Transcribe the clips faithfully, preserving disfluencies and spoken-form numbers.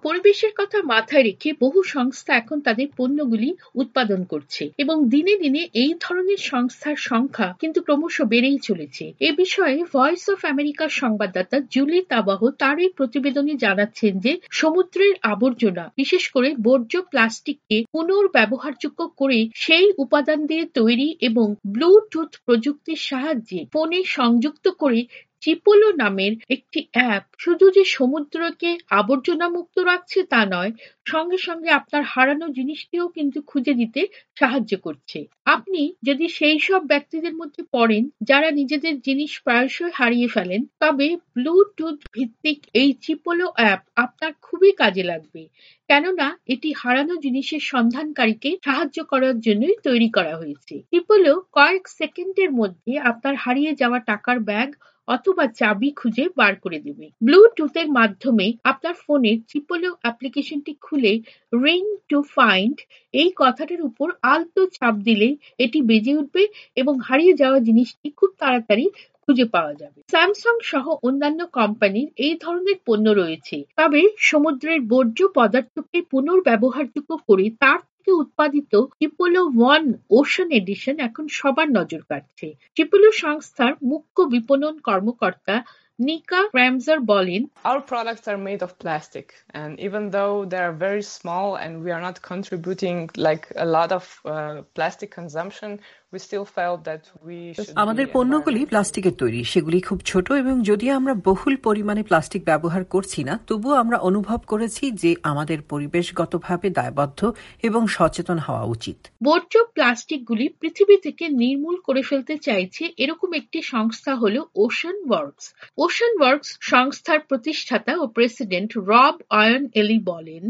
পরিবেশের কথা মাথায় রেখে বহু সংস্থা এখন তাদের পণ্যগুলি উৎপাদন করছে এবং দিনে দিনে এই ধরনের সংস্থার সংখ্যা কিন্তু ক্রমশ বেড়েই চলেছে। এ বিষয়ে ভয়েস অফ আমেরিকার সংবাদদাতা জুলি তাবাহ তার এই প্রতিবেদনে জানাচ্ছেন যে সমুদ্রের আবর্জনা, বিশেষ করে বর্জ্য প্লাস্টিককে পুনর্ব্যবহারযোগ্য করে সেই উপাদান দিয়ে তৈরি এবং ব্লুটুথ প্রযুক্তির সাহায্যে ফোনে সংযুক্ত করে চিপোলো নামের একটি অ্যাপ শুধু যে সমুদ্রকে আবর্জনা মুক্ত রাখছে তা নয়, সঙ্গে সঙ্গে আপনার হারানো জিনিসটিও কিন্তু খুঁজে দিতে সাহায্য করছে। আপনি যদি সেই সব ব্যক্তিদের মধ্যে পড়েন যারা নিজেদের জিনিস প্রায়শই হারিয়ে ফেলেন, তবে ব্লুটুথ ভিত্তিক এই চিপোলো অ্যাপ আপনার খুবই কাজে লাগবে, কেননা এটি হারানো জিনিসের সন্ধানকারীকে সাহায্য করার জন্যই তৈরি করা হয়েছে। চিপোলো কয়েক সেকেন্ডের মধ্যে আপনার হারিয়ে যাওয়া টাকার ব্যাগ অথবা চাবি খুঁজে বার করে দেবে। ব্লুটুথের মাধ্যমে আপনার ফোনের চিপোলো অ্যাপ্লিকেশনটি খুলে রিং টু ফাইন্ড এই কথাটার উপর আলতো চাপ দিলে এটি বেজে উঠবে এবং হারিয়ে যাওয়া জিনিসটি খুব তাড়াতাড়ি খুঁজে পাওয়া যাবে। স্যামসাং সহ অন্যান্য কোম্পানির এই ধরনের পণ্য রয়েছে, তবে সমুদ্রের বর্জ্য পদার্থকে পুনর্ব্যবহারযোগ্য করে তার থেকে উৎপাদিত চিপোলো ওয়ান ওশান এডিশন এখন সবার নজর কাটছে। চিপোলো সংস্থার মুখ্য বিপণন কর্মকর্তা নিকা ক্র্যামজার বলেন, Our products are made of plastic, and even though they are very small and we are not contributing like a lot of uh, plastic consumption, we still felt that we should আমাদের পণ্যগুলি প্লাস্টিকের তৈরি, সেগুলি খুব ছোট এবং যদিও আমরা বহুল পরিমাণে প্লাস্টিক ব্যবহার করছি না, তবুও আমরা অনুভব করেছি যে আমাদের পরিবেশগতভাবে দায়বদ্ধ এবং সচেতন হওয়া উচিত। বর্জ্য প্লাস্টিকগুলি পৃথিবী থেকে নির্মূল করে ফেলতে চাইছে এরকম একটি সংস্থা হলো ওশান ওয়ার্কস। ওশান ওয়ার্কস সংস্থার প্রতিষ্ঠাতা ও প্রেসিডেন্ট রব আয়ন এলি বলেন,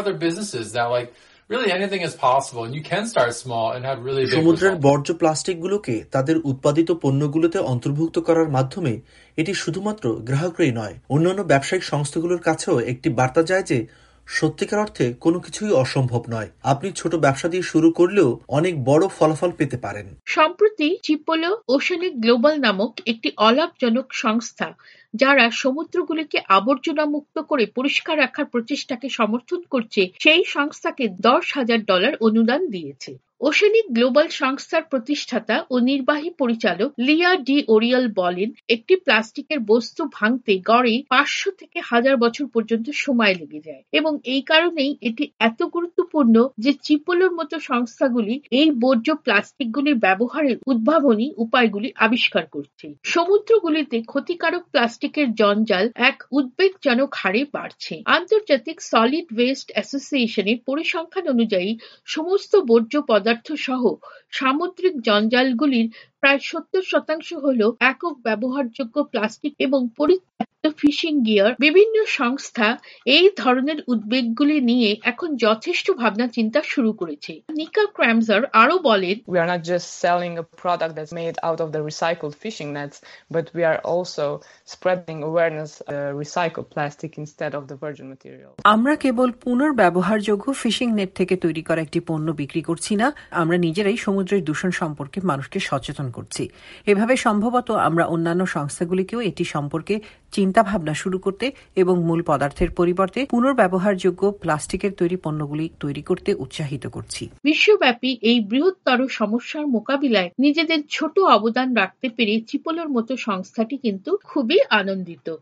সমুদ্রের বর্জ্য প্লাস্টিকগুলোকে তাদের উৎপাদিত পণ্যগুলোতে অন্তর্ভুক্ত করার মাধ্যমে এটি শুধুমাত্র গ্রাহকরাই নয়, অন্যান্য ব্যবসায়িক সংস্থাগুলোর কাছেও একটি বার্তা যায় যে সত্যিকার অর্থে কোনো কিছুই অসম্ভব নয়। আপনি ছোট ব্যবসা দিয়ে শুরু করলেও অনেক বড় ফলাফল পেতে পারেন। সম্প্রতি চিপোলো ওশানিক গ্লোবাল নামক একটি অলাভজনক সংস্থা যারা সমুদ্রগুলিকে আবর্জনা মুক্ত করে পরিষ্কার রাখার প্রচেষ্টাকে সমর্থন করছে, সেই সংস্থাকে দশ হাজার ডলার অনুদান দিয়েছে। ওশানিক গ্লোবাল সংস্থার প্রতিষ্ঠাতা ও নির্বাহী পরিচালক লিয়া ডি ওরিয়াল বলেন, একটি প্লাস্টিকের বস্তু ভাঙতে গড়ে পাঁচশো থেকে হাজার বছর পর্যন্ত সময় লেগে যায় এবং এই কারণেই এটি এত গুরুত্বপূর্ণ যে চিপোলোর মতো সংস্থাগুলি এই বর্জ্য প্লাস্টিকগুলির ব্যবহারের উদ্ভাবনী উপায়গুলি আবিষ্কার করছে। সমুদ্রগুলিতে ক্ষতিকারক প্লাস্টিকের জঞ্জাল এক উদ্বেগজনক হারে বাড়ছে। আন্তর্জাতিক সলিড ওয়েস্ট অ্যাসোসিয়েশনের পরিসংখ্যান অনুযায়ী সমস্ত বর্জ্য পদার্থ সহ সামুদ্রিক জঞ্জালগুলির প্রায় সত্তর শতাংশ হল একক ব্যবহারযোগ্য প্লাস্টিক এবং পরিত্যক্ত ফিশিং গিয়ার। বিভিন্ন সংস্থা এই ধরনের উদ্বেগগুলি নিয়ে এখন যথেষ্ট ভাবনা চিন্তা শুরু করেছে। নিকা ক্র্যামজার আরো বলেন, We are not just selling a product that's made out of the recycled fishing nets, but we are also spreading awareness of uh, recycled plastic instead of the virgin material. আমরা কেবল পুনর্ব্যবহারযোগ্য ফিশিং নেট থেকে তৈরি করা একটি পণ্য বিক্রি করছি না, আমরা নিজেরাই সমুদ্রের দূষণ সম্পর্কে মানুষকে সচেতন করছি। এভাবে সম্ভবত আমরা অন্যান্য সংস্থাগুলিকেও এটি সম্পর্কে চিন্তা ভাবনা শুরু করতে এবং মূল পদার্থের পরিবর্তে পুনর্ব্যবহারযোগ্য প্লাস্টিকের তৈরি পণ্যগুলি তৈরি করতে উৎসাহিত করছি। বিশ্বব্যাপী এই বৃহত্তর সমস্যার মোকাবিলায় নিজেদের ছোট অবদান রাখতে পেরে চিপোলোর মতো সংস্থাটি কিন্তু খুবই আনন্দিত।